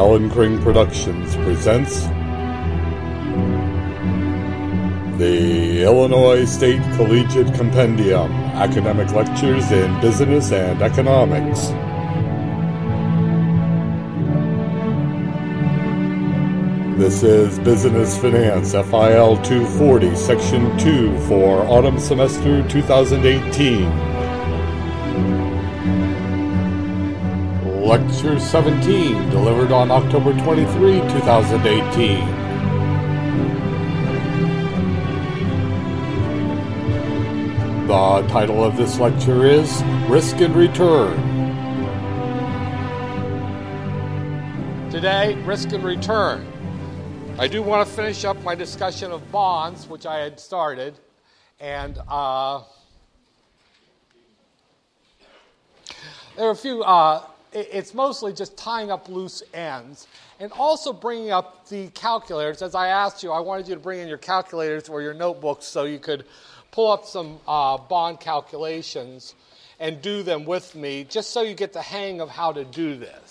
Alan Kring Productions presents the Illinois State Collegiate Compendium, Academic Lectures in Business and Economics. This is Business Finance FIL 240, Section 2 for Autumn Semester 2018. Lecture 17, delivered on October 23, 2018. The title of this lecture is Risk and Return. Today, Risk and Return. I do want to finish up my discussion of bonds, which I had started, and there are a few, it's mostly just tying up loose ends, and also bringing up the calculators. As I asked you, I wanted you to bring in your calculators or your notebooks so you could pull up some bond calculations and do them with me, just so you get the hang of how to do this.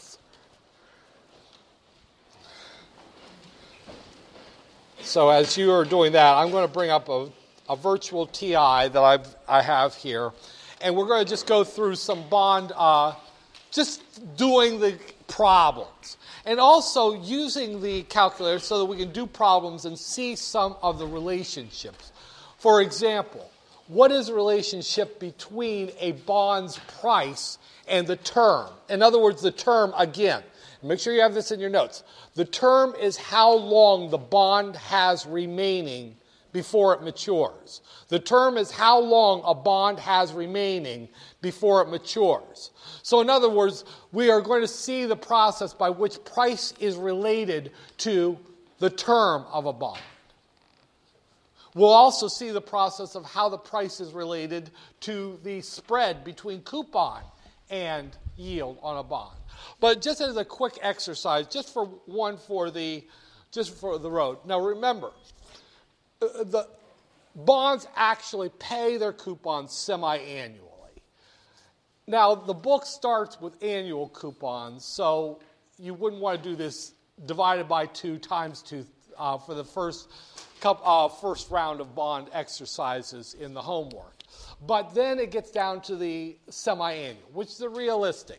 So as you are doing that, I'm going to bring up a virtual TI that I have here, and we're going to just go through some bond, just doing the problems, and also using the calculator so that we can do problems and see some of the relationships. For example, what is the relationship between a bond's price and the term? In other words, the term, again, make sure you have this in your notes. The term is how long the bond has remaining before it matures. The term is how long a bond has remaining before it matures. So in other words, we are going to see the process by which price is related to the term of a bond. We'll also see the process of how the price is related to the spread between coupon and yield on a bond. But just as a quick exercise, just for the road. Now remember, the bonds actually pay their coupons semi-annually. Now the book starts with annual coupons, so you wouldn't want to do this divided by 2 times 2 for the first round of bond exercises in the homework. But then it gets down to the semi-annual, which is the realistic.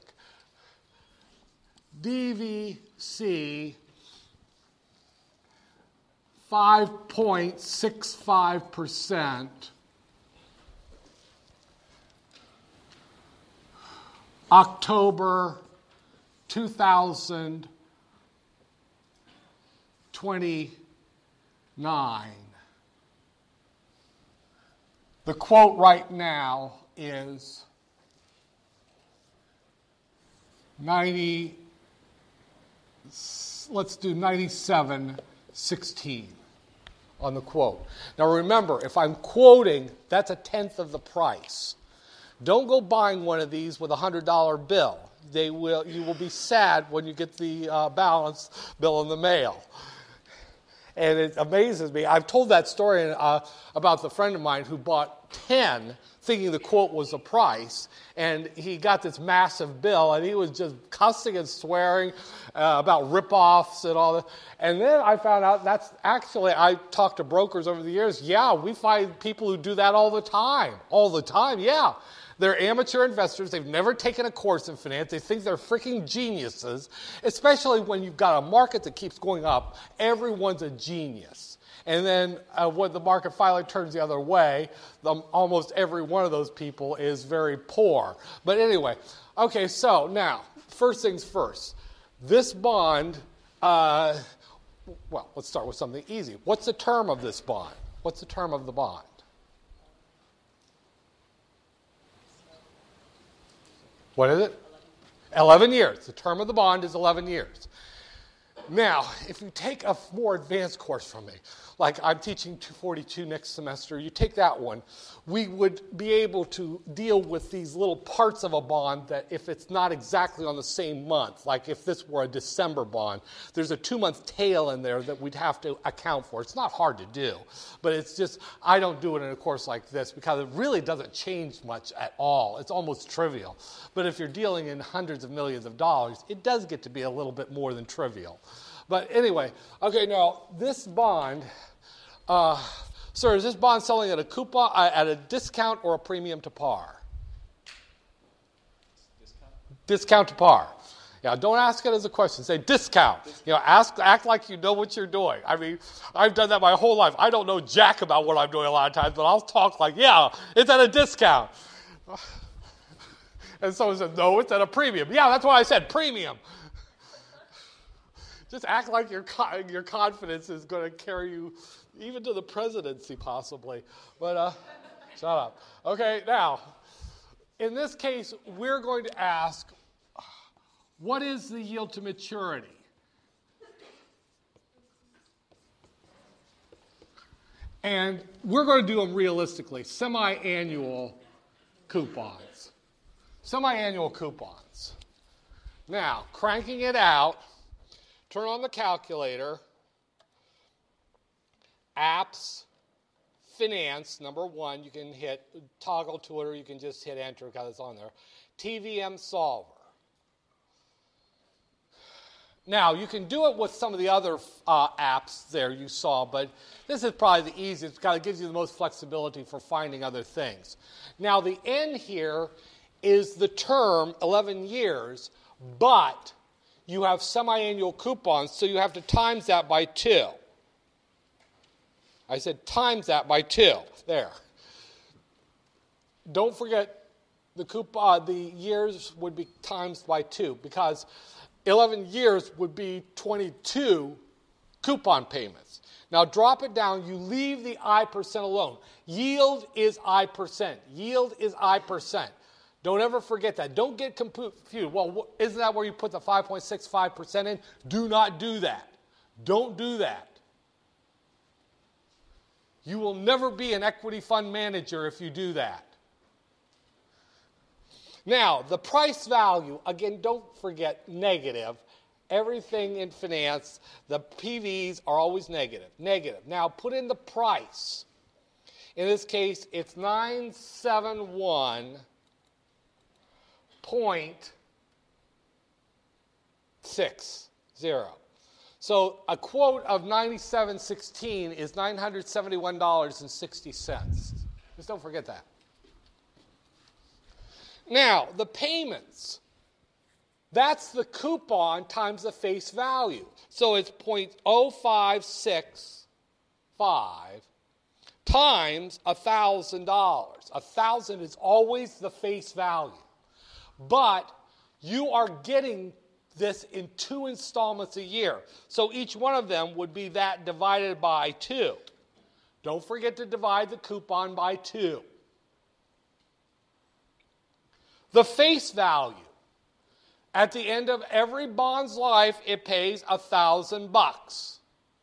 DVC 5.65%, October 2029. The quote right now is 97.16 on the quote. Now remember, if I'm quoting, that's 1/10 of the price. Don't go buying one of these with a $100 bill. You will be sad when you get the balance bill in the mail. And it amazes me. I've told that story about the friend of mine who bought 10 thinking the quote was the price, and he got this massive bill, and he was just cussing and swearing about rip-offs and all that. And then I found out that's actually, I talked to brokers over the years, yeah, we find people who do that all the time, yeah. They're amateur investors. They've never taken a course in finance. They think they're freaking geniuses, especially when you've got a market that keeps going up. Everyone's a genius. And then when the market finally turns the other way, almost every one of those people is very poor. But anyway, okay, so now, first things first. This bond, let's start with something easy. What's the term of this bond? What's the term of the bond? What is it? 11 years. The term of the bond is 11 years. Now, if you take a more advanced course from me, like I'm teaching 242 next semester, you take that one, we would be able to deal with these little parts of a bond that if it's not exactly on the same month, like if this were a December bond, there's a 2-month tail in there that we'd have to account for. It's not hard to do, but it's just, I don't do it in a course like this because it really doesn't change much at all. It's almost trivial. But if you're dealing in hundreds of millions of dollars, it does get to be a little bit more than trivial. But anyway, okay, now this bond, sir, is this bond selling at a coupon, at a discount or a premium to par? Discount to par. Yeah, don't ask it as a question. Say discount. You know, act like you know what you're doing. I mean, I've done that my whole life. I don't know jack about what I'm doing a lot of times, but I'll talk like, yeah, it's at a discount. And someone said, no, it's at a premium. Yeah, that's what I said, premium. Just act like your confidence is going to carry you even to the presidency, possibly. But shut up. Okay, now, in this case, we're going to ask, what is the yield to maturity? And we're going to do them realistically, semi-annual coupons. Semi-annual coupons. Now, cranking it out, turn on the calculator, apps, finance, number 1, you can hit toggle to it or you can just hit enter because it's on there. TVM solver. Now, you can do it with some of the other apps there you saw, but this is probably the easiest because it gives you the most flexibility for finding other things. Now, the N here is the term, 11 years, but you have semi-annual coupons, so you have to times that by 2. I said times that by 2. There. Don't forget the years would be times by 2 because 11 years would be 22 coupon payments. Now drop it down. You leave the I% alone. Yield is I%. Yield is I%. Don't ever forget that. Don't get confused. Well, isn't that where you put the 5.65% in? Do not do that. Don't do that. You will never be an equity fund manager if you do that. Now, the price value, again, don't forget negative. Everything in finance, the PVs are always negative. Negative. Now, put in the price. In this case, it's 971.60. So a quote of 97.16 is $971.60. Just don't forget that. Now, the payments. That's the coupon times the face value. So it's 0.0565 times $1,000. 1,000 is always the face value. But you are getting this in 2 installments a year. So each one of them would be that divided by 2. Don't forget to divide the coupon by 2. The face value. At the end of every bond's life, it pays $1,000.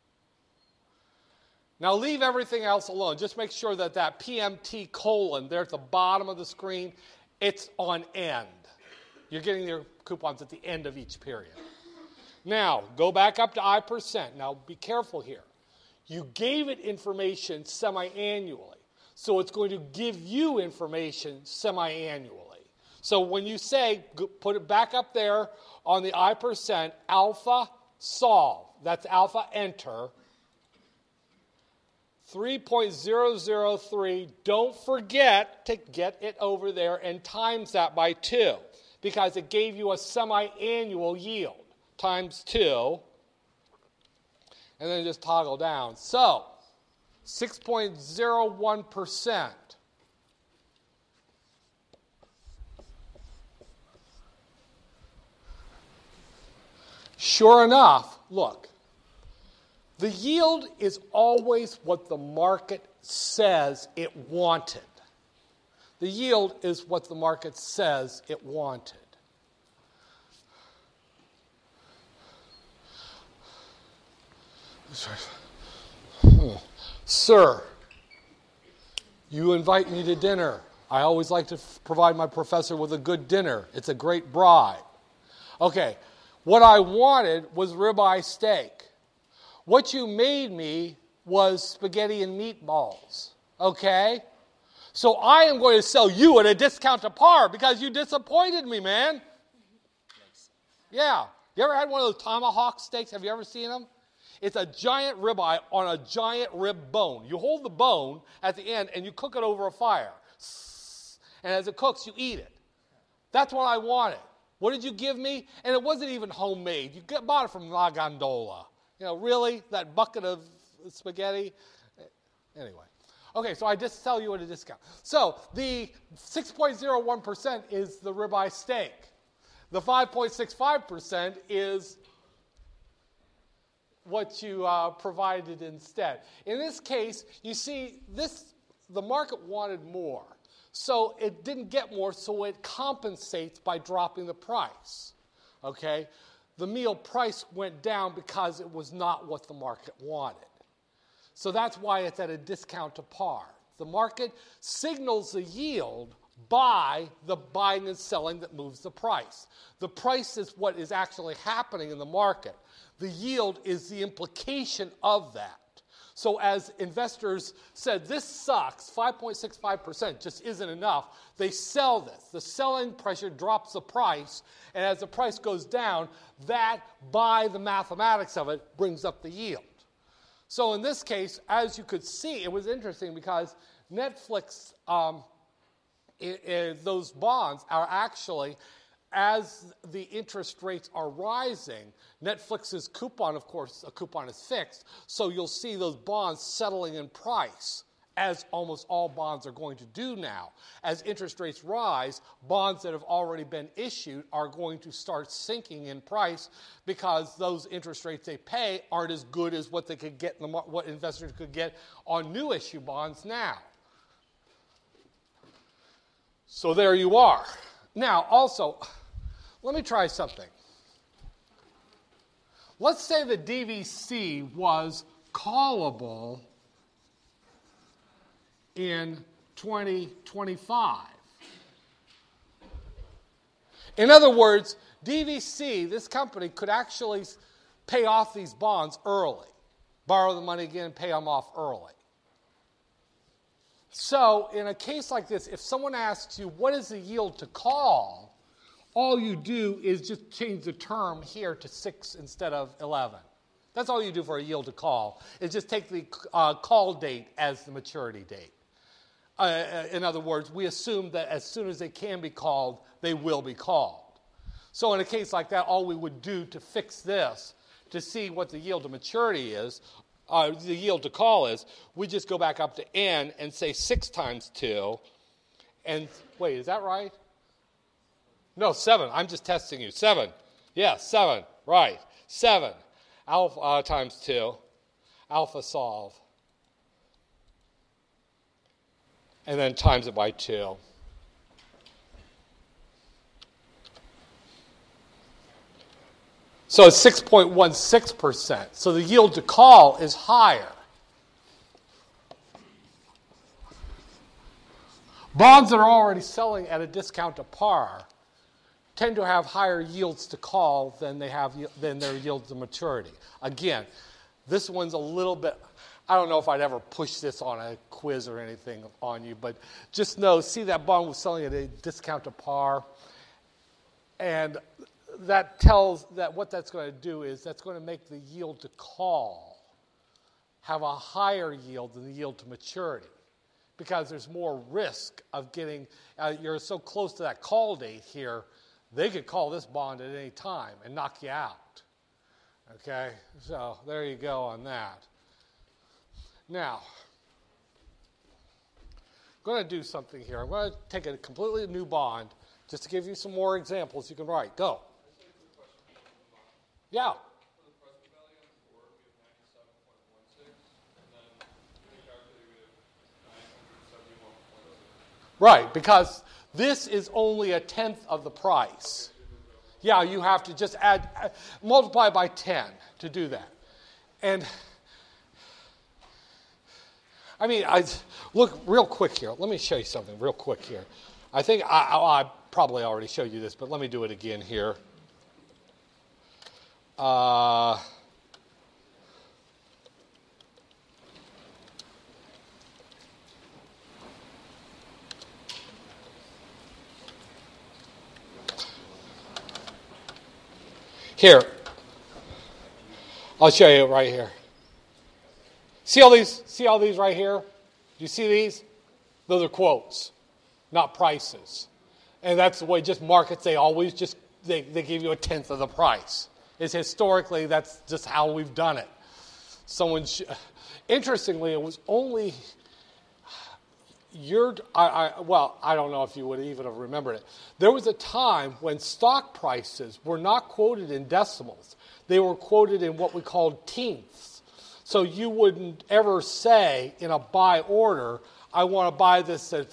Now leave everything else alone. Just make sure that PMT colon there at the bottom of the screen, it's on end. You're getting your coupons at the end of each period. Now, go back up to I%. Now, be careful here. You gave it information semi-annually, so it's going to give you information semi-annually. So when you say, put it back up there on the I%, alpha solve, that's alpha enter, 3.003, don't forget to get it over there and times that by 2 because it gave you a semi-annual yield, times 2, and then just toggle down. So, 6.01%. Sure enough, look, the yield is always what the market says it wanted. The yield is what the market says it wanted. Sir, you invite me to dinner. I always like to provide my professor with a good dinner. It's a great bribe. Okay, what I wanted was ribeye steak. What you made me was spaghetti and meatballs. Okay? So I am going to sell you at a discount to par because you disappointed me, man. Yeah. You ever had one of those tomahawk steaks? Have you ever seen them? It's a giant ribeye on a giant rib bone. You hold the bone at the end and you cook it over a fire. And as it cooks, you eat it. That's what I wanted. What did you give me? And it wasn't even homemade. You bought it from La Gondola. You know, really? That bucket of spaghetti? Anyway. Okay, so I just sell you at a discount. So the 6.01% is the ribeye steak. The 5.65% is what you provided instead. In this case, you see, the market wanted more. So it didn't get more, so it compensates by dropping the price. Okay? The meal price went down because it was not what the market wanted. So that's why it's at a discount to par. The market signals the yield by the buying and selling that moves the price. The price is what is actually happening in the market. The yield is the implication of that. So as investors said, this sucks, 5.65% just isn't enough, they sell this. The selling pressure drops the price, and as the price goes down, that, by the mathematics of it, brings up the yield. So in this case, as you could see, it was interesting because Netflix, those bonds are actually, as the interest rates are rising, Netflix's coupon, of course, a coupon is fixed, so you'll see those bonds settling in price, as almost all bonds are going to do now. As interest rates rise, bonds that have already been issued are going to start sinking in price because those interest rates they pay aren't as good as what they could get in what investors could get on new issue bonds now. So there you are. Now, also, let me try something. Let's say the DVC was callable in 2025. In other words, DVC, this company, could actually pay off these bonds early, borrow the money again, pay them off early. So in a case like this, if someone asks you, what is the yield to call, all you do is just change the term here to 6 instead of 11. That's all you do for a yield to call, is just take the call date as the maturity date. In other words, we assume that as soon as they can be called, they will be called. So in a case like that, all we would do to fix this, to see what the yield to maturity is, the yield to call is, we just go back up to n and say 6 times 2. And wait, is that right? No, 7. I'm just testing you. 7. Yeah, 7. Right. 7. Alpha times 2. Alpha solve. And then times it by 2. So it's 6.16%. So the yield to call is higher. Bonds that are already selling at a discount to par tend to have higher yields to call than their yield to maturity. Again, this one's a little bit, I don't know if I'd ever push this on a quiz or anything on you, but just know, see that bond was selling at a discount to par, and that tells that what that's going to do is that's going to make the yield to call have a higher yield than the yield to maturity because there's more risk of getting, you're so close to that call date here, they could call this bond at any time and knock you out. Okay, so there you go on that. Now, I'm going to do something here. I'm going to take a completely new bond just to give you some more examples you can write. Go. Yeah. Right, because this is only a tenth of the price. Yeah, you have to just multiply by 10 to do that. And I mean, look real quick here. Let me show you something real quick here. I think I probably already showed you this, but let me do it again here. Here, I'll show you right here. See all these right here? Do you see these? Those are quotes, not prices. And that's the way just markets, they always just, they give you a tenth of the price. It's historically, that's just how we've done it. Interestingly, it was only, I don't know if you would even have remembered it. There was a time when stock prices were not quoted in decimals. They were quoted in what we called tenths. So you wouldn't ever say in a buy order, I want to buy this at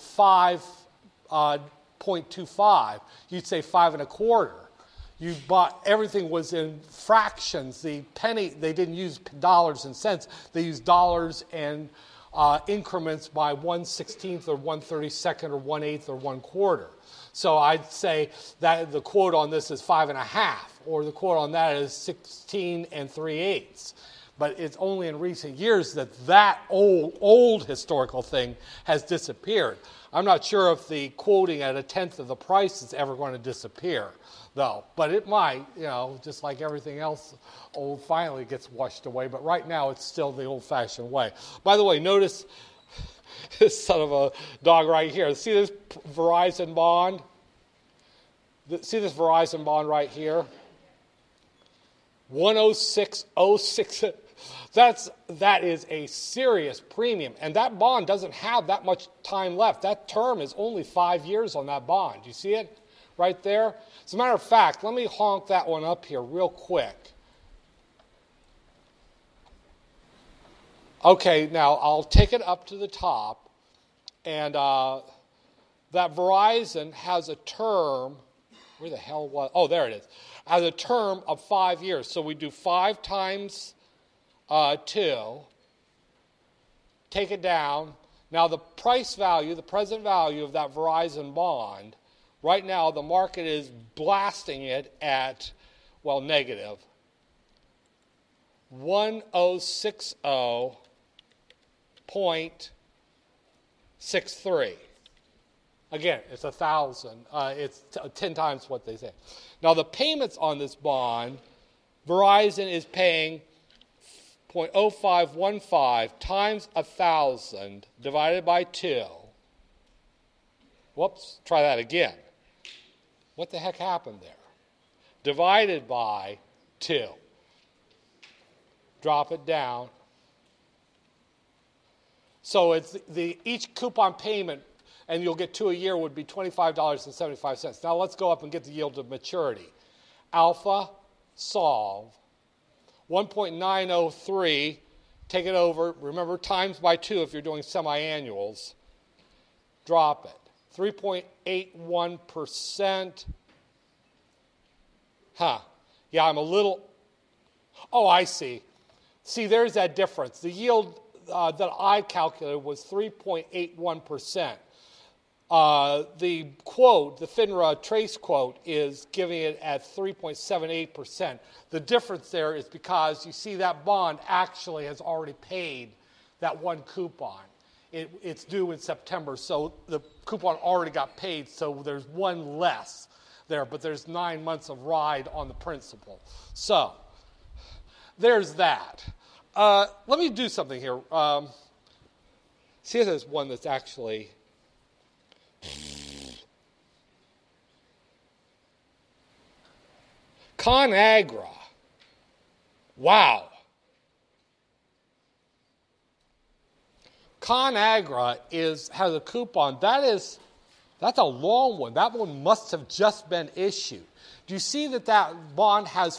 5.25. You'd say 5 1/4. You bought, everything was in fractions. The penny, they didn't use dollars and cents. They used dollars and increments by 1/16 or 1/32 or 1/8 or 1/4. So I'd say that the quote on this is 5 1/2, or the quote on that is 16 3/8. But it's only in recent years that old historical thing has disappeared. I'm not sure if the quoting at a tenth of the price is ever going to disappear, though. But it might, just like everything else, old finally gets washed away. But right now, it's still the old-fashioned way. By the way, notice this son of a dog right here. See this Verizon bond? See this Verizon bond right here? 10606. That is a serious premium. And that bond doesn't have that much time left. That term is only 5 years on that bond. You see it right there? As a matter of fact, let me honk that one up here real quick. Okay, now I'll take it up to the top. And that Verizon has a term. Where the hell was? Oh, there it is. Has a term of 5 years. So we do 5 times 2. Take it down. Now the price value, the present value of that Verizon bond, right now the market is blasting it at, negative 1060.63. Again, it's 1,000. It's 10 times what they say. Now the payments on this bond, Verizon is paying 0.0515 times 1,000 divided by 2. Whoops, try that again. What the heck happened there? Divided by 2. Drop it down. So it's each coupon payment, and you'll get 2 a year, would be $25.75. Now let's go up and get the yield to maturity. Alpha, solve. 1.903, take it over. Remember, times by 2 if you're doing semi-annuals. Drop it. 3.81%. Yeah, I'm a little... Oh, I see. See, there's that difference. The yield that I calculated was 3.81%. The quote, the FINRA trace quote, is giving it at 3.78%. The difference there is because you see that bond actually has already paid that one coupon. It's due in September, so the coupon already got paid, so there's one less there, but there's 9 months of ride on the principal. So there's that. Let me do something here. See, there's one that's actually... ConAgra. Wow. ConAgra has a coupon. That's a long one. That one must have just been issued. Do you see that bond has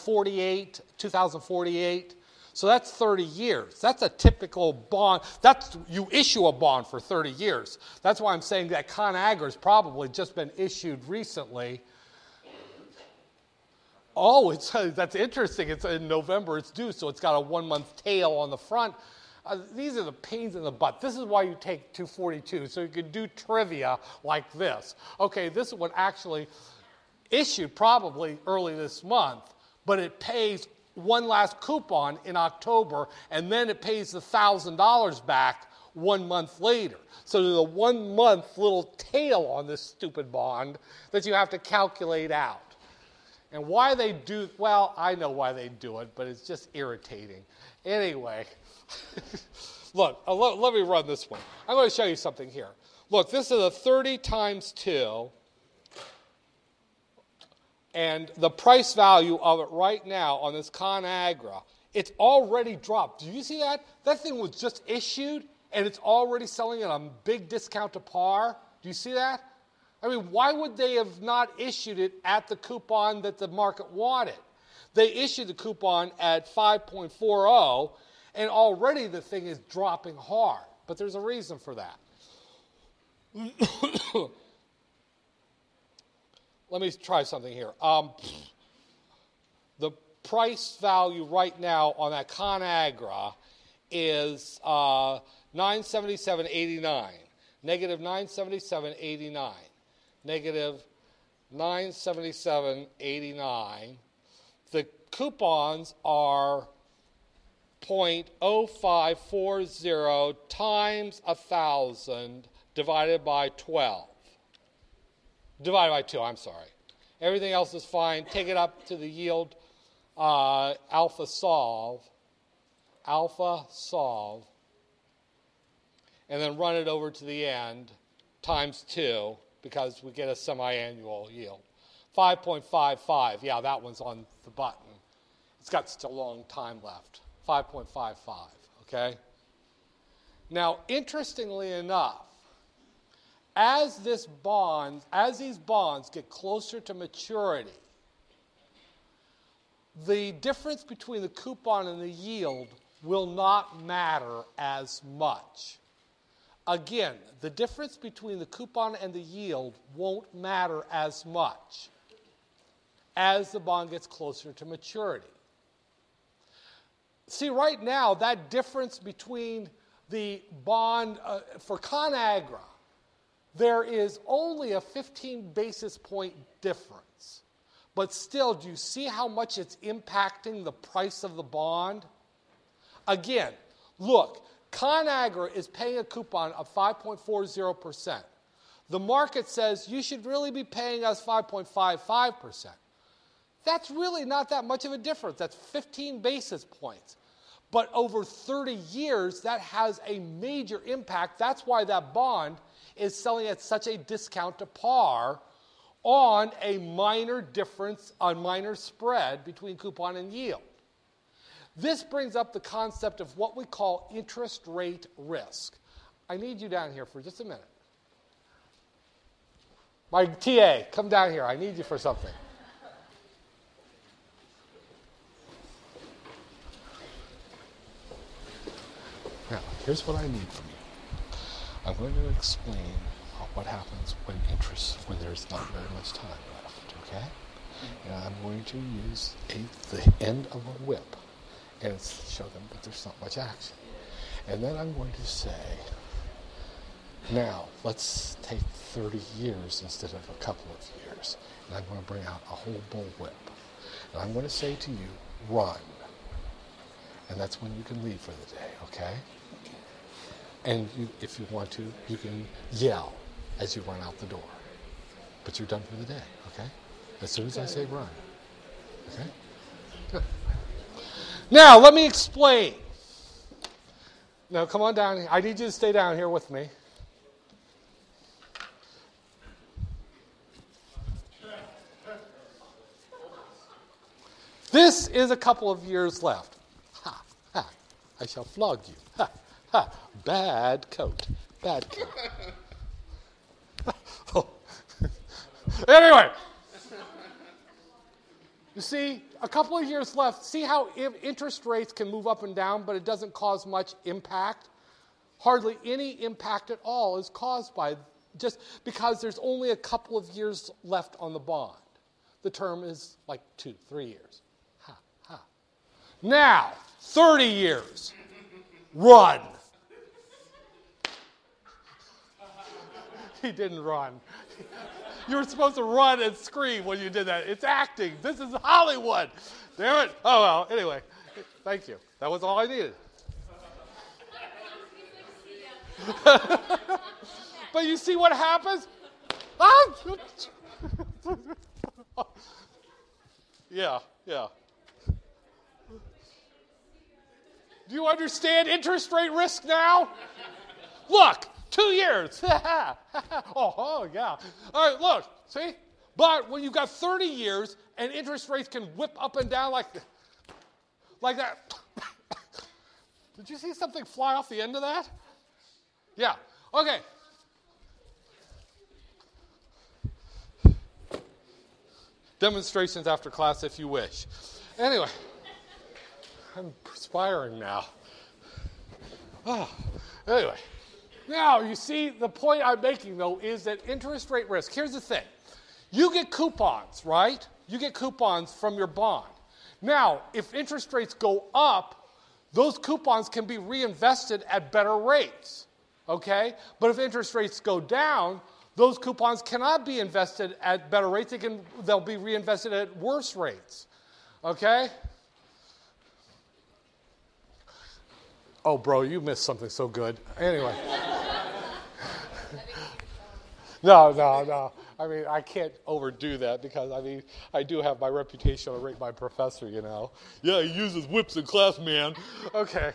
2048? So that's 30 years. That's a typical bond. You issue a bond for 30 years. That's why I'm saying that ConAgra has probably just been issued recently. Oh, that's interesting. It's in November. It's due, so it's got a 1-month tail on the front. These are the pains in the butt. This is why you take 242, so you can do trivia like this. Okay, this one actually issued probably early this month, but it pays one last coupon in October, and then it pays the $1,000 back 1 month later. So there's a 1 month little tail on this stupid bond that you have to calculate out. And why they do, well, I know why they do it, but it's just irritating. Anyway, look, let me run this one. I'm going to show you something here. Look, this is a 30 times 2, and the price value of it right now on this ConAgra, it's already dropped. Do you see that? That thing was just issued, and it's already selling at a big discount to par. Do you see that? I mean, why would they have not issued it at the coupon that the market wanted? They issued the coupon at 5.40, and already the thing is dropping hard. But there's a reason for that. Let me try something here. The price value right now on that ConAgra is $977.89, negative $977.89. Negative $977.89. The coupons are 0.0540 times 1,000 divided by 12. Divided by 2, I'm sorry. Everything else is fine. Take it up to the yield alpha solve, and then run it over to the end times 2, because we get a semi-annual yield. 5.55, yeah, that one's on the button. It's got such a long time left. 5.55, okay? Now, interestingly enough, as these bonds get closer to maturity, the difference between the coupon and the yield will not matter as much. Again, the difference between the coupon and the yield won't matter as much as the bond gets closer to maturity. See, right now, that difference between the bond for ConAgra, there is only a 15 basis point difference. But still, do you see how much it's impacting the price of the bond? Again, look, ConAgra is paying a coupon of 5.40%. The market says you should really be paying us 5.55%. That's really not that much of a difference. That's 15 basis points. But over 30 years, that has a major impact. That's why that bond is selling at such a discount to par on a minor difference, a minor spread between coupon and yield. This brings up the concept of what we call interest rate risk. I need you down here for just a minute. My TA, come down here. I need you for something. Now, here's what I need from you. I'm going to explain what happens when there's not very much time left, okay? And I'm going to use the end of a whip and show them that there's not much action. And then I'm going to say, now, let's take 30 years instead of a couple of years. And I'm going to bring out a whole bull whip. And I'm going to say to you, run. And that's when you can leave for the day, okay? And if you want to, you can yell as you run out the door. But you're done for the day, okay? As soon as I say run, okay? Good. Now, let me explain. Now, come on down here. I need you to stay down here with me. This is a couple of years left. Ha, ha. I shall flog you. Ha, ha. Bad coat. Bad coat. Anyway. You see, a couple of years left. See how interest rates can move up and down, but it doesn't cause much impact? Hardly any impact at all is caused by just because there's only a couple of years left on the bond. The term is like 2-3 years. Ha, ha. Now, 30 years. run. He didn't run. You were supposed to run and scream when you did that. It's acting. This is Hollywood. Damn it. Oh, well, anyway. Thank you. That was all I needed. But you see what happens? Yeah. Do you understand interest rate risk now? Look, 2 years. Oh, yeah. All right, look, see? But when you've got 30 years and interest rates can whip up and down like that. Did you see something fly off the end of that? Yeah. Okay. Demonstrations after class if you wish. Anyway, I'm perspiring now. Anyway. Now, you see, the point I'm making, though, is that interest rate risk. Here's the thing. You get coupons, right? You get coupons from your bond. Now, if interest rates go up, those coupons can be reinvested at better rates, okay? But if interest rates go down, those coupons cannot be invested at better rates. They'll be reinvested at worse rates, okay? Oh, bro, you missed something so good. Anyway. No. I mean, I can't overdo that because, I mean, I do have my reputation to rate my professor, you know. Yeah, he uses whips in class, man. Okay.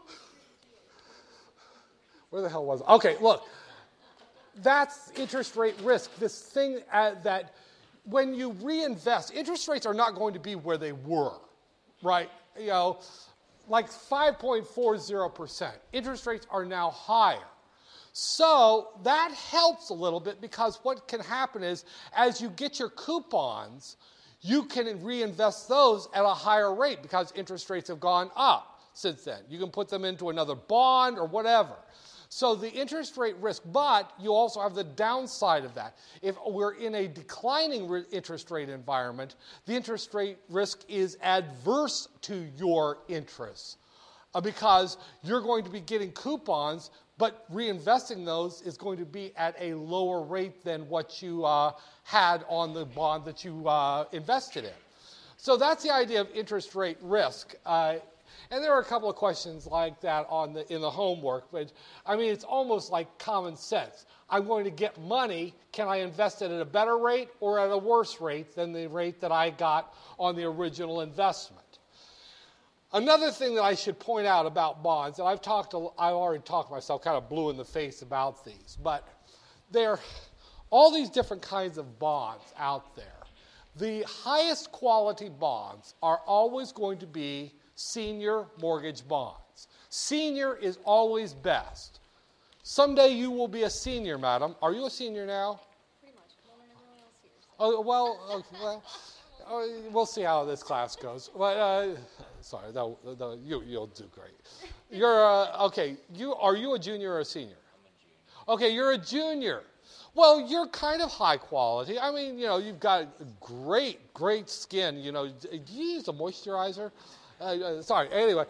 Where the hell was I? Okay, look. That's interest rate risk. This thing that when you reinvest, interest rates are not going to be where they were, right? You know, like 5.40%. Interest rates are now higher. So that helps a little bit because what can happen is as you get your coupons, you can reinvest those at a higher rate because interest rates have gone up since then. You can put them into another bond or whatever. So the interest rate risk, but you also have the downside of that. If we're in a declining interest rate environment, the interest rate risk is adverse to your interests because you're going to be getting coupons, but reinvesting those is going to be at a lower rate than what you had on the bond that you invested in. So that's the idea of interest rate risk. And there are a couple of questions like that in the homework, but I mean, it's almost like common sense. I'm going to get money. Can I invest it at a better rate or at a worse rate than the rate that I got on the original investment? Another thing that I should point out about bonds, and I've already talked myself kind of blue in the face about these, but there are all these different kinds of bonds out there. The highest quality bonds are always going to be senior mortgage bonds. Senior is always best. Someday you will be a senior, madam. Are you a senior now? Pretty much. Well, everyone else here. Oh, well, we'll see how this class goes. But, sorry, you'll do great. You're okay. Are you a junior or a senior? I'm a junior. Okay, you're a junior. Well, you're kind of high quality. I mean, you know, you've got great skin. You know, do you use a moisturizer? Sorry. Anyway,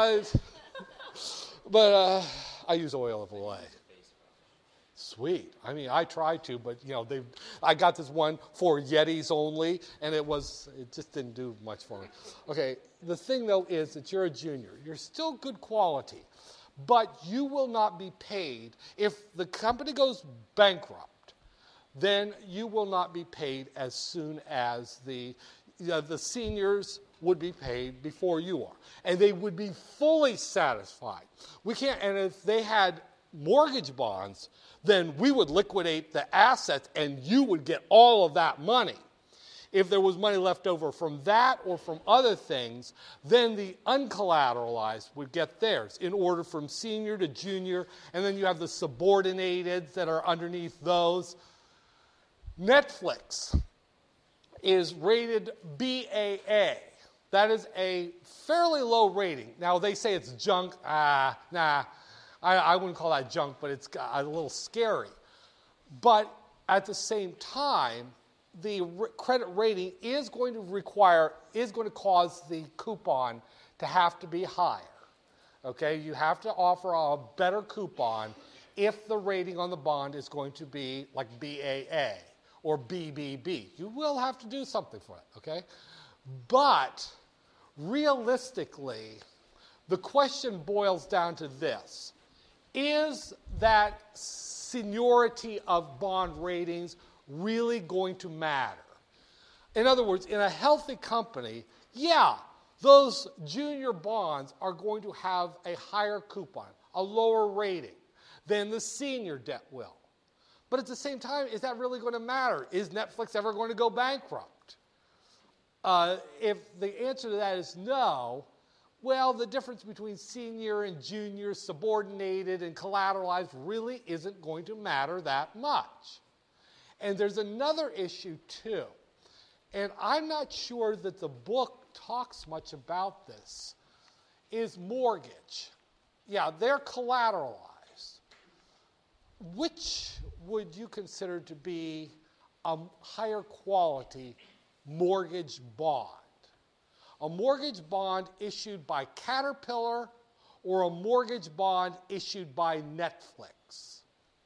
but I use oil of Olay. Sweet. I mean, I tried to, but you know, I got this one for Yetis only, and it just didn't do much for me. Okay. The thing though is that you're a junior. You're still good quality, but you will not be paid if the company goes bankrupt. Then you will not be paid as soon as the seniors would be paid before you are. And they would be fully satisfied. And if they had mortgage bonds, then we would liquidate the assets and you would get all of that money. If there was money left over from that or from other things, then the uncollateralized would get theirs in order from senior to junior, and then you have the subordinated that are underneath those. Netflix is rated BAA. That is a fairly low rating. Now, they say it's junk. I wouldn't call that junk, but it's a little scary. But at the same time, the credit rating is going to cause the coupon to have to be higher. Okay, you have to offer a better coupon if the rating on the bond is going to be like BAA or BBB. You will have to do something for it, okay? But realistically, the question boils down to this. Is that seniority of bond ratings really going to matter? In other words, in a healthy company, yeah, those junior bonds are going to have a higher coupon, a lower rating than the senior debt will. But at the same time, is that really going to matter? Is Netflix ever going to go bankrupt? If the answer to that is no, well, the difference between senior and junior, subordinated and collateralized really isn't going to matter that much. And there's another issue too. And I'm not sure that the book talks much about this, is mortgage. Yeah, they're collateralized. Which would you consider to be a higher quality mortgage bond? A mortgage bond issued by Caterpillar or a mortgage bond issued by Netflix?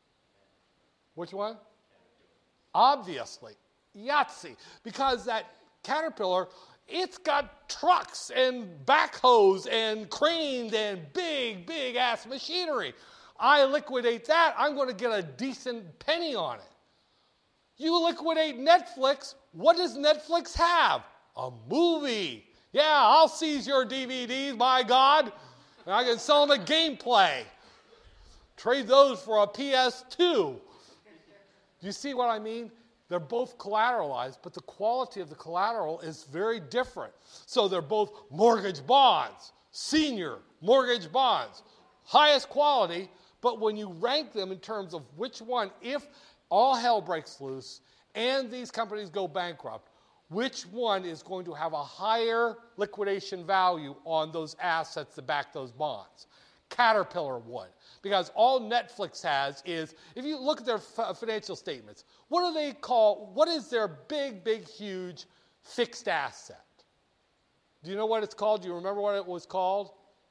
Which one? Obviously, Yahtzee. Because that Caterpillar, it's got trucks and backhoes and cranes and big ass machinery. I liquidate that, I'm going to get a decent penny on it. You liquidate Netflix, what does Netflix have? A movie. Yeah, I'll seize your DVDs, my God. And I can sell them at Gameplay. Trade those for a PS2. Do you see what I mean? They're both collateralized, but the quality of the collateral is very different. So they're both mortgage bonds, senior mortgage bonds, highest quality, but when you rank them in terms of which one, if all hell breaks loose and these companies go bankrupt, which one is going to have a higher liquidation value on those assets that back those bonds? Caterpillar would. Because all Netflix has is, if you look at their financial statements, what do they call, what is their big, huge fixed asset? Do you know what it's called? Do you remember what it was called?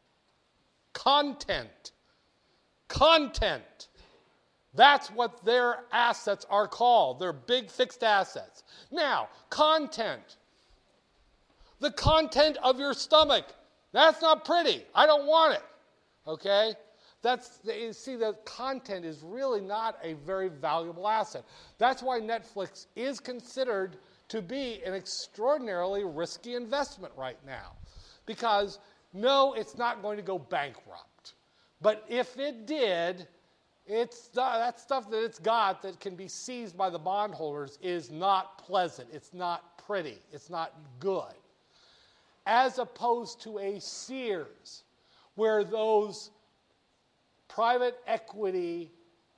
Content. Content. That's what their assets are called. They're big fixed assets. Now, content. The content of your stomach. That's not pretty. I don't want it. Okay? You see, the content is really not a very valuable asset. That's why Netflix is considered to be an extraordinarily risky investment right now. Because, no, it's not going to go bankrupt. But if it did, that stuff that it's got that can be seized by the bondholders is not pleasant. It's not pretty. It's not good. As opposed to a Sears, where those private equity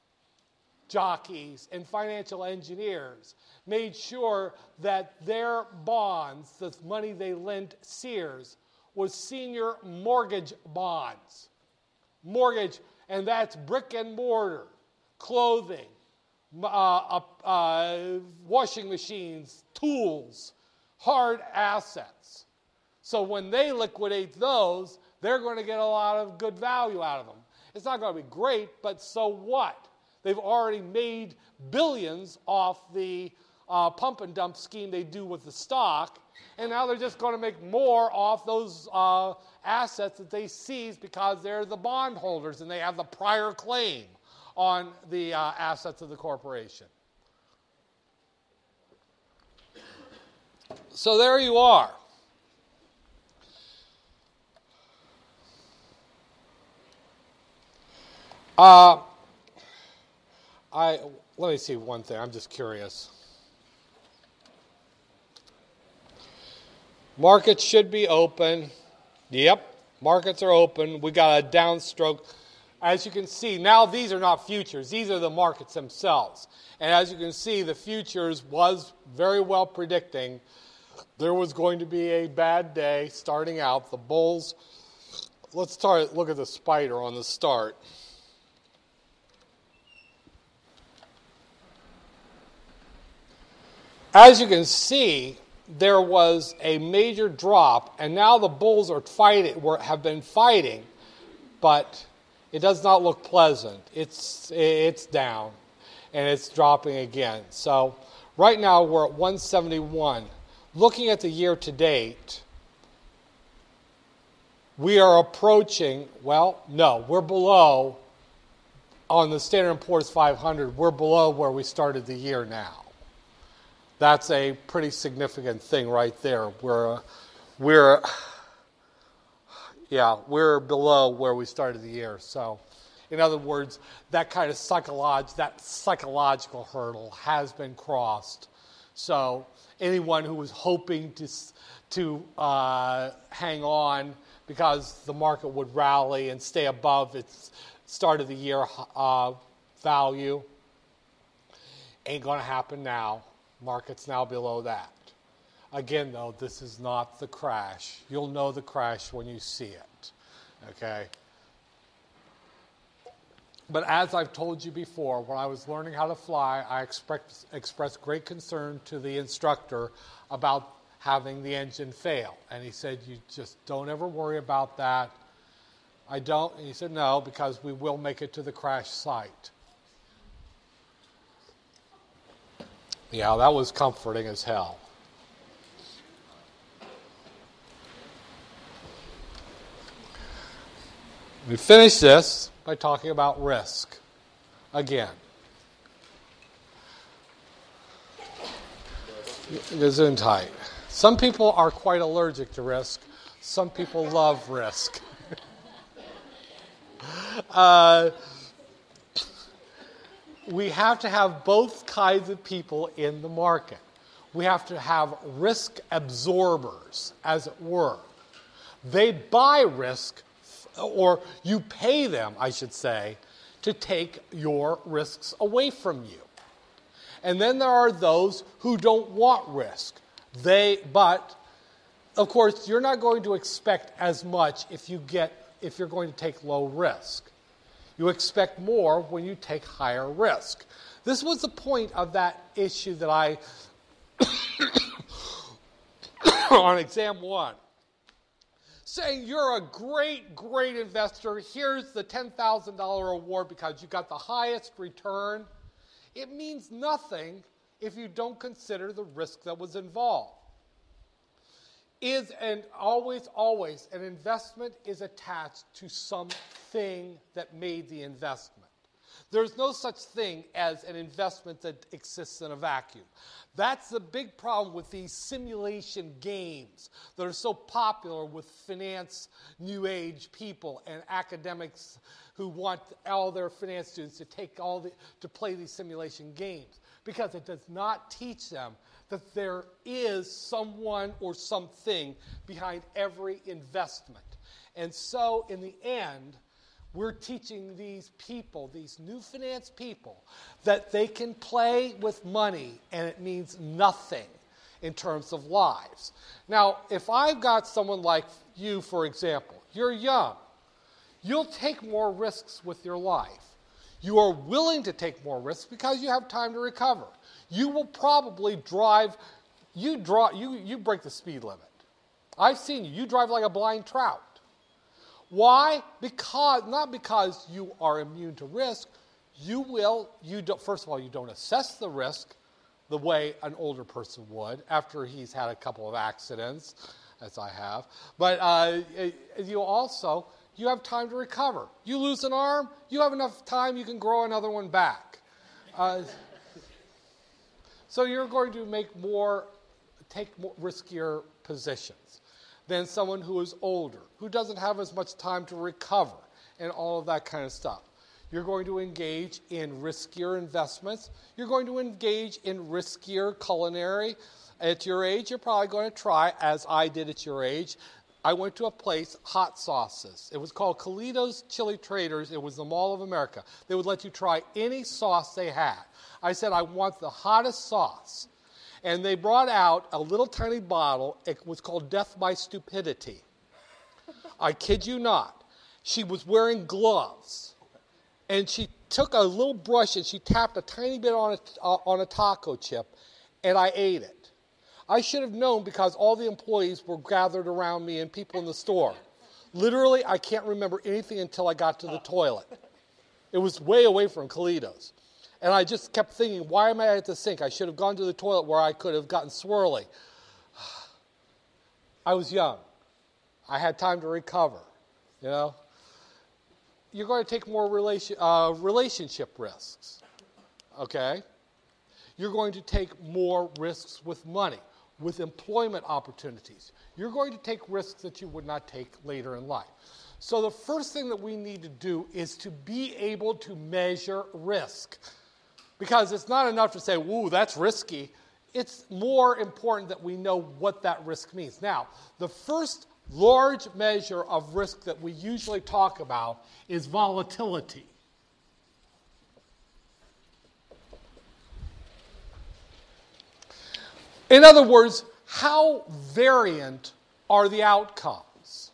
jockeys and financial engineers made sure that their bonds, the money they lent Sears, was senior mortgage bonds. Mortgage, and that's brick and mortar, clothing, washing machines, tools, hard assets. So when they liquidate those, they're going to get a lot of good value out of them. It's not going to be great, but so what? They've already made billions off the pump and dump scheme they do with the stock, and now they're just going to make more off those assets that they seize because they're the bondholders and they have the prior claim on the assets of the corporation. So there you are. Let me see one thing. I'm just curious. Markets should be open. Yep, markets are open. We got a downstroke. As you can see, now these are not futures. These are the markets themselves. And as you can see, the futures was very well predicting there was going to be a bad day starting out. The bulls, let's look at the spider on the start. As you can see, there was a major drop, and now the bulls have been fighting but it does not look pleasant. It's down, and it's dropping again. So right now we're at 171. Looking at the year to date, we are approaching, we're below on the Standard & Poor's 500. We're below where we started the year now. That's a pretty significant thing right there. We're below where we started the year. So, in other words, that kind of psychological hurdle has been crossed. So, anyone who was hoping to hang on because the market would rally and stay above its start of the year value ain't going to happen now. Market's now below that. Again, though, this is not the crash. You'll know the crash when you see it. Okay? But as I've told you before, when I was learning how to fly, I expressed great concern to the instructor about having the engine fail. And he said, you just don't ever worry about that. I don't. And he said, no, because we will make it to the crash site. Yeah, that was comforting as hell. We finish this by talking about risk again. Gesundheit. Some people are quite allergic to risk. Some people love risk. We have to have both kinds of people in the market. We have to have risk absorbers, as it were. They buy risk, or you pay them, I should say, to take your risks away from you. And then there are those who don't want risk. But, of course, you're not going to expect as much if you're going to take low risk. You expect more when you take higher risk. This was the point of that issue that I, on exam 1, saying you're a great, great investor. Here's the $10,000 award because you got the highest return. It means nothing if you don't consider the risk that was involved. Always, an investment is attached to something that made the investment. There's no such thing as an investment that exists in a vacuum. That's the big problem with these simulation games that are so popular with finance, new age people and academics who want all their finance students to play these simulation games, because it does not teach them that there is someone or something behind every investment. And so, in the end, we're teaching these people, these new finance people, that they can play with money and it means nothing in terms of lives. Now, if I've got someone like you, for example, you're young, you'll take more risks with your life. You are willing to take more risks because you have time to recover. You will probably you break the speed limit. I've seen you drive like a blind trout. Why? Not because you are immune to risk. First of all, you don't assess the risk the way an older person would after he's had a couple of accidents, as I have. But you have time to recover. You lose an arm, you have enough time, you can grow another one back. So you're going to take more riskier positions than someone who is older, who doesn't have as much time to recover, and all of that kind of stuff. You're going to engage in riskier investments. You're going to engage in riskier culinary. At your age, you're probably going to try, as I did at your age. I went to a place, hot sauces. It was called Calido's Chili Traders. It was the Mall of America. They would let you try any sauce they had. I said, I want the hottest sauce. And they brought out a little tiny bottle. It was called Death by Stupidity. I kid you not. She was wearing gloves. And she took a little brush and she tapped a tiny bit on a taco chip. And I ate it. I should have known because all the employees were gathered around me and people in the store. Literally, I can't remember anything until I got to the toilet. It was way away from Calitos. And I just kept thinking, why am I at the sink? I should have gone to the toilet where I could have gotten swirly. I was young. I had time to recover, you know. You're going to take more relationship risks, okay? You're going to take more risks with money, with employment opportunities. You're going to take risks that you would not take later in life. So the first thing that we need to do is to be able to measure risk. Because it's not enough to say, "Ooh, that's risky." It's more important that we know what that risk means. Now, the first large measure of risk that we usually talk about is volatility. In other words, how variant are the outcomes?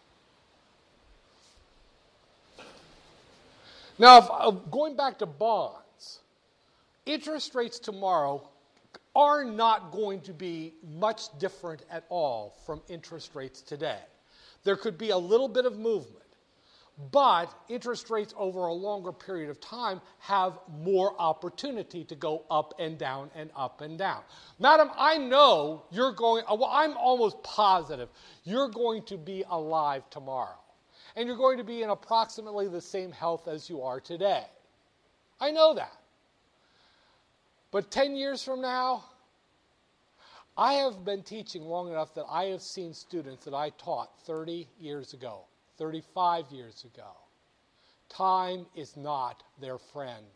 Now, going back to bonds, interest rates tomorrow are not going to be much different at all from interest rates today. There could be a little bit of movement, but interest rates over a longer period of time have more opportunity to go up and down and up and down. Madam, I know you're going, well, I'm almost positive you're going to be alive tomorrow. And you're going to be in approximately the same health as you are today. I know that. But 10 years from now, I have been teaching long enough that I have seen students that I taught 30 years ago, 35 years ago. Time is not their friend.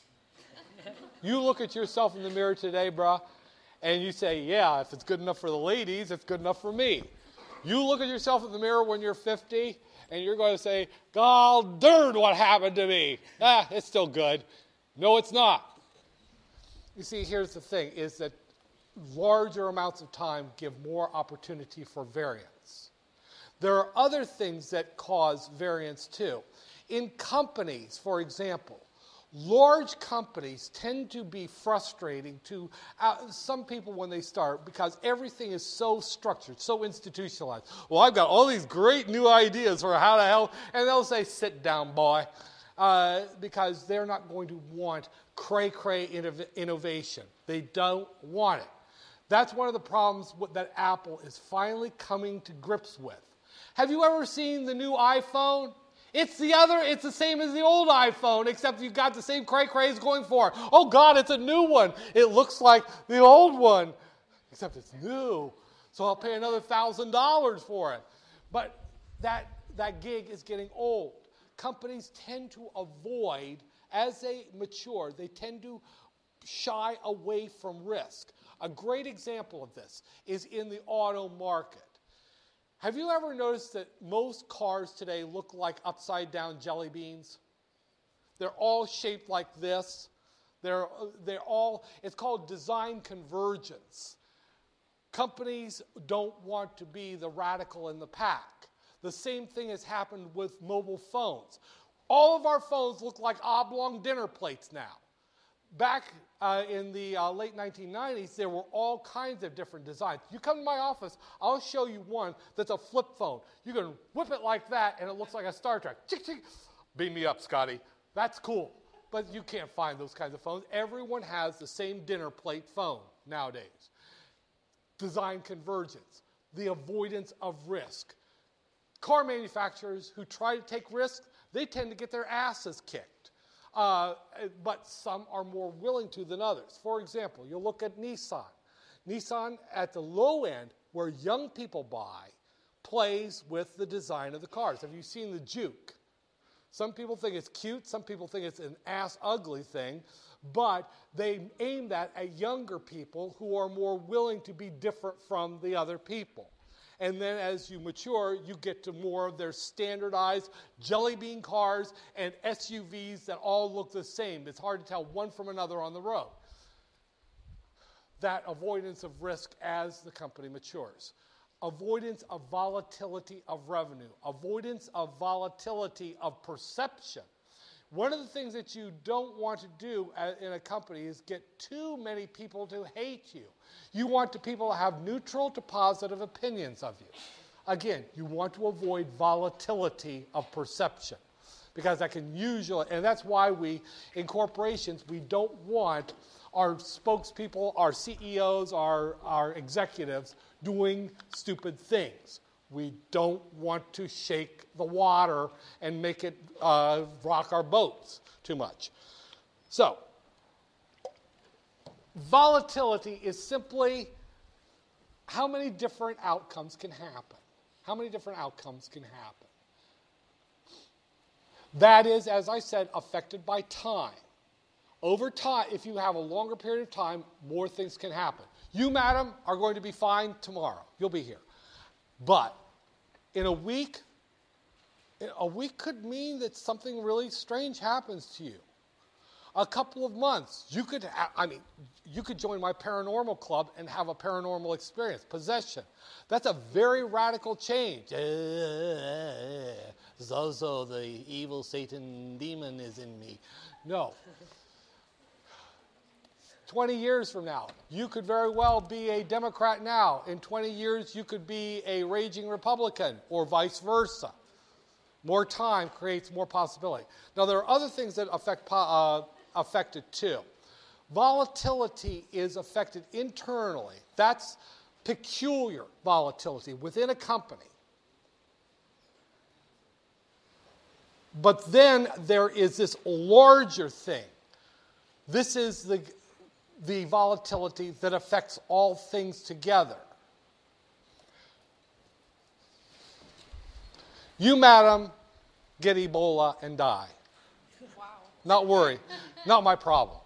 You look at yourself in the mirror today, bruh, and you say, yeah, if it's good enough for the ladies, it's good enough for me. You look at yourself in the mirror when you're 50, and you're going to say, God darn, what happened to me? It's still good. No, it's not. You see, here's the thing, is that larger amounts of time give more opportunity for variance. There are other things that cause variance too. In companies, for example, large companies tend to be frustrating to some people when they start because everything is so structured, so institutionalized. Well, I've got all these great new ideas for how to help, and they'll say, sit down, boy, because they're not going to want cray-cray innovation. They don't want it. That's one of the problems that Apple is finally coming to grips with. Have you ever seen the new iPhone? It's the same as the old iPhone, except you've got the same cray-crays going for it. Oh God, it's a new one. It looks like the old one, except it's new. So I'll pay another $1,000 for it. But that gig is getting old. Companies tend to avoid, as they mature, they tend to shy away from risk. A great example of this is in the auto market. Have you ever noticed that most cars today look like upside-down jelly beans? They're all shaped like this. It's called design convergence. Companies don't want to be the radical in the pack. The same thing has happened with mobile phones. All of our phones look like oblong dinner plates now. Back in the late 1990s, there were all kinds of different designs. You come to my office, I'll show you one that's a flip phone. You can whip it like that, and it looks like a Star Trek. Chick, chick. Beam me up, Scotty. That's cool. But you can't find those kinds of phones. Everyone has the same dinner plate phone nowadays. Design convergence, the avoidance of risk. Car manufacturers who try to take risks, they tend to get their asses kicked. But some are more willing to than others. For example, you'll look at Nissan. Nissan, at the low end, where young people buy, plays with the design of the cars. Have you seen the Juke? Some people think it's cute. Some people think it's an ass-ugly thing. But they aim that at younger people who are more willing to be different from the other people. And then as you mature, you get to more of their standardized jelly bean cars and SUVs that all look the same. It's hard to tell one from another on the road. That avoidance of risk as the company matures. Avoidance of volatility of revenue. Avoidance of volatility of perception. One of the things that you don't want to do in a company is get too many people to hate you. You want people to have neutral to positive opinions of you. Again, you want to avoid volatility of perception because that can usually, and that's why in corporations, we don't want our spokespeople, our CEOs, our executives doing stupid things. We don't want to shake the water and make it rock our boats too much. So, volatility is simply how many different outcomes can happen. How many different outcomes can happen? That is, as I said, affected by time. Over time, if you have a longer period of time, more things can happen. You, madam, are going to be fine tomorrow. You'll be here. But in a week could mean that something really strange happens to you. A couple of months, you could join my paranormal club and have a paranormal experience, possession. That's a very radical change. Zozo, the evil Satan demon is in me. No. 20 years from now, you could very well be a Democrat now. In 20 years, you could be a raging Republican or vice versa. More time creates more possibility. Now, there are other things that affect it too. Volatility is affected internally. That's peculiar volatility within a company. But then there is this larger thing. This is the volatility that affects all things together. You, madam, get Ebola and die. Wow. Not worry. Not my problem.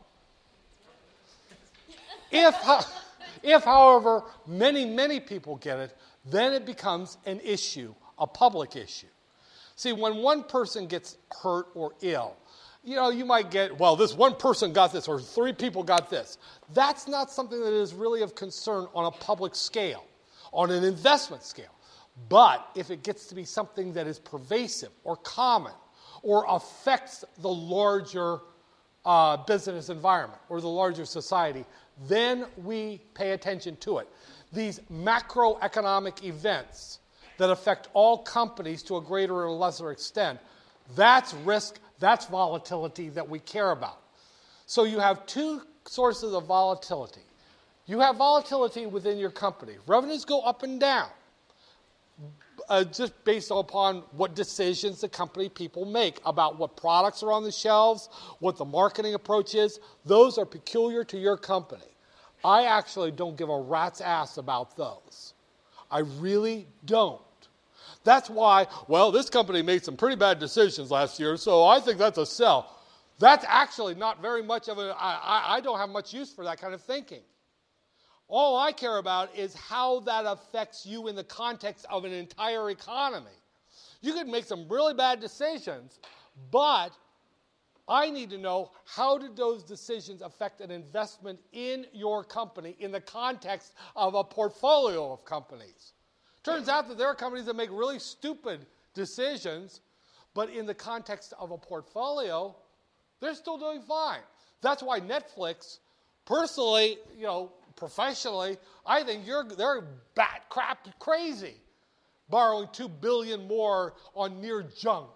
If, however, many people get it, then it becomes an issue, a public issue. See, when one person gets hurt or ill, you might get, well, this one person got this or 3 people got this. That's not something that is really of concern on a public scale, on an investment scale. But if it gets to be something that is pervasive or common or affects the larger business environment or the larger society, then we pay attention to it. These macroeconomic events that affect all companies to a greater or lesser extent, that's risk, that's volatility that we care about. So you have 2 sources of volatility. You have volatility within your company. Revenues go up and down. Just based upon what decisions the company people make about what products are on the shelves, what the marketing approach is. Those are peculiar to your company. I actually don't give a rat's ass about those. I really don't. That's why, well, this company made some pretty bad decisions last year, so I think that's a sell. That's actually not very much of I don't have much use for that kind of thinking. All I care about is how that affects you in the context of an entire economy. You could make some really bad decisions, but I need to know how did those decisions affect an investment in your company in the context of a portfolio of companies. Turns out that there are companies that make really stupid decisions, but in the context of a portfolio, they're still doing fine. That's why Netflix, personally, professionally, I think they're bat crap crazy, borrowing $2 billion more on near junk.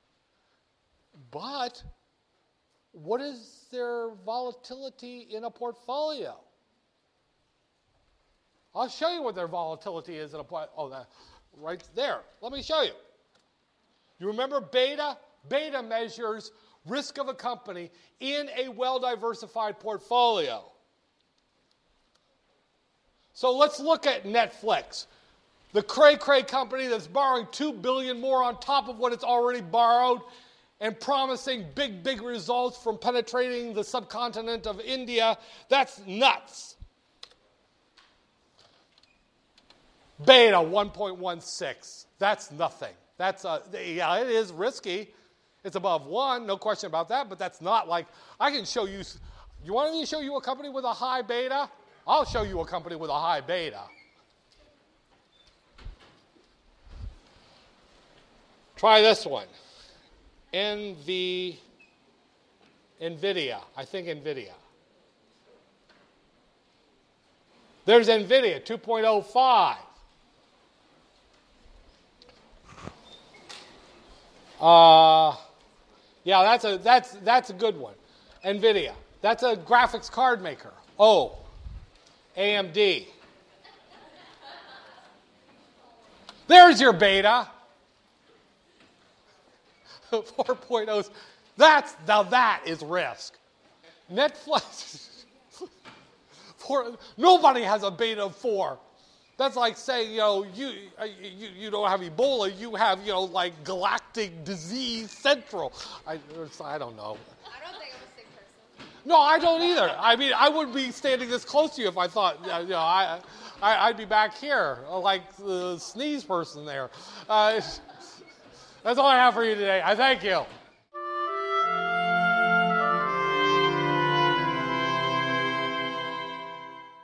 But what is their volatility in a portfolio? I'll show you what their volatility is in a portfolio. Right there. Let me show you. You remember beta? Beta measures risk of a company in a well-diversified portfolio. So let's look at Netflix, the cray-cray company that's borrowing $2 billion more on top of what it's already borrowed and promising big results from penetrating the subcontinent of India. That's nuts. Beta 1.16. That's nothing. It is risky. It's above 1, no question about that, but that's not like, I can show you, you want me to show you a company with a high beta? I'll show you a company with a high beta. Try this one. NVIDIA. I think NVIDIA. There's NVIDIA, 2.05. Yeah, that's a good one. NVIDIA. That's a graphics card maker. O. AMD. There's your beta. 4.0. Now that is risk. Netflix. Nobody has a beta of 4. That's like saying, you don't have Ebola, you have, like galactic disease central. I don't know. I don't think I'm a sick person. No, I don't either. I mean, I wouldn't be standing this close to you if I thought, I'd be back here, like the sneeze person there. That's all I have for you today. I thank you.